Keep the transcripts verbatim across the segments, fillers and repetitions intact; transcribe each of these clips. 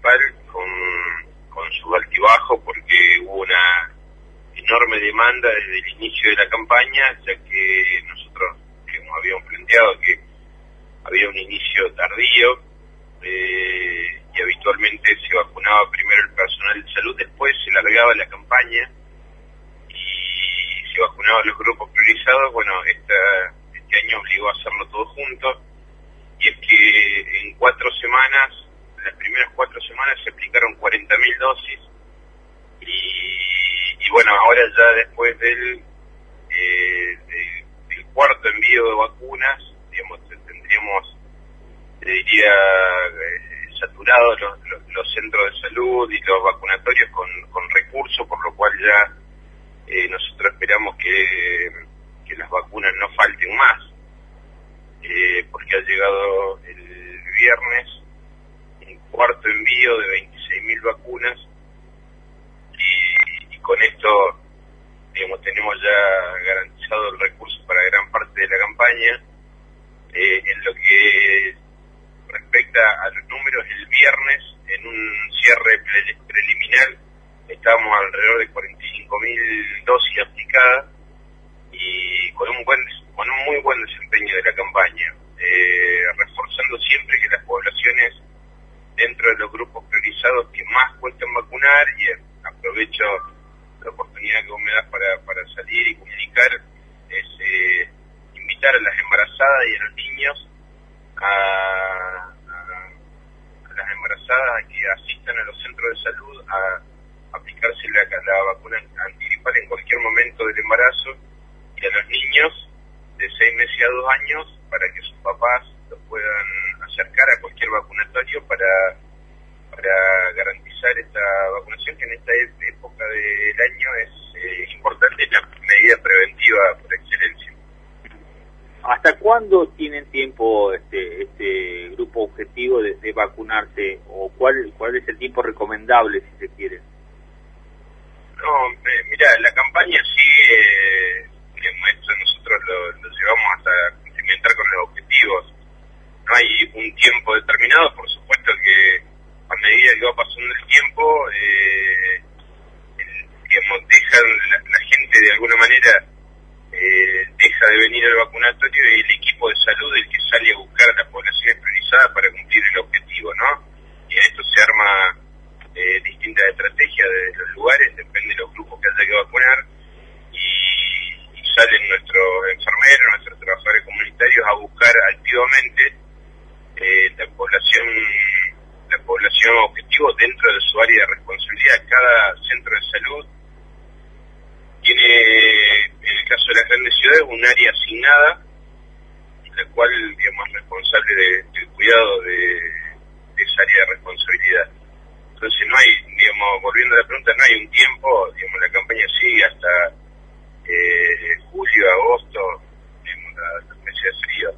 municipal con, con su altibajo, porque hubo una enorme demanda desde el inicio de la campaña, ya que nosotros digamos, habíamos planteado que había un inicio tardío eh, y habitualmente se vacunaba primero el personal de salud, después se largaba la campaña y se vacunaban los grupos priorizados. Bueno, esta, este año obligó a hacerlo todo junto, y es que en cuatro semanas, las primeras cuatro semanas se aplicaron cuarenta mil dosis, y, y bueno, ahora ya después del, eh, de, del cuarto envío de vacunas, digamos, tendríamos, te diría, eh, saturados los, los, los centros de salud y los vacunatorios con, con recursos, por lo cual ya eh, nosotros esperamos que, que las vacunas no falten más, eh, porque ha llegado el viernes un cuarto envío de veintiséis mil vacunas, y, y con esto, digamos, tenemos ya garantizado el recurso para gran parte de la campaña. Eh, en lo que respecta a los números, el viernes, en un cierre pre preliminar, estábamos alrededor de cuarenta y cinco mil dosis aplicadas, y con un buen con un muy buen desempeño de la campaña, eh, reforzando siempre que las poblaciones dentro de los grupos priorizados que más cuestan vacunar, y aprovecho la oportunidad que vos me das para, para salir y comunicar, es eh, invitar a las embarazadas y a los niños, a, a, a las embarazadas a que asistan a los centros de salud a aplicarse la, la vacuna antigripal en cualquier momento del embarazo, y a los niños de seis meses a dos años para que sus papás los puedan acercar a cualquier vacunatorio para, para garantizar esta vacunación, que en esta época del año es eh, importante, la medida preventiva por excelencia. ¿Hasta cuándo tienen tiempo este, este grupo objetivo de, de vacunarse, o cuál cuál es el tiempo recomendable, si se quiere? No, eh, mira, la campaña sigue, eh, esto nosotros lo, lo llevamos hasta cumplimentar con los objetivos. No hay un tiempo determinado, por supuesto que a medida que va pasando el tiempo, eh, el, digamos, dejan la, la gente de alguna manera, eh, deja de venir al vacunatorio, y el equipo de salud el que sale a buscar a las poblaciones priorizadas para cumplir el objetivo, ¿no? Y a esto se arma eh, distintas estrategias de los lugares, depende de los grupos que haya que vacunar, y, y salen nuestros enfermeros, nuestros trabajadores comunitarios a buscar activamente eh, la población la población objetivo dentro de su área de responsabilidad. Cada centro de salud tiene, en el caso de las grandes ciudades, un área asignada, la cual, digamos, es responsable de, del cuidado de, de esa área de responsabilidad. Entonces no hay, digamos, volviendo a la pregunta, no hay un tiempo, digamos, la campaña sigue hasta eh, julio, agosto, digamos, la, los meses de frío.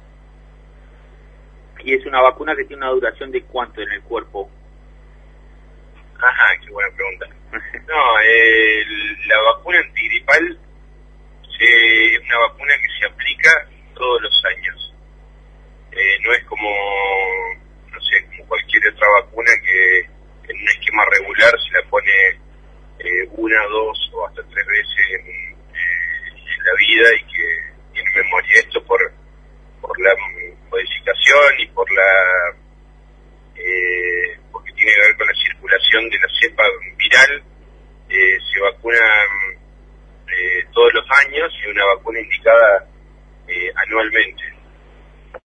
Y es una vacuna que tiene una duración de cuánto en el cuerpo. Ajá, qué buena pregunta. No, eh, la vacuna antigripal es una vacuna que se aplica todos los años. Eh, no es como, no sé, como cualquier otra vacuna que en un esquema regular se la pone eh, una, dos o hasta tres veces en, eh, en la vida, y que tiene memoria. Esto por por la modificación y por la eh, porque tiene que ver con la circulación de la cepa viral. Eh, se vacuna eh, todos los años, y una vacuna indicada eh, anualmente.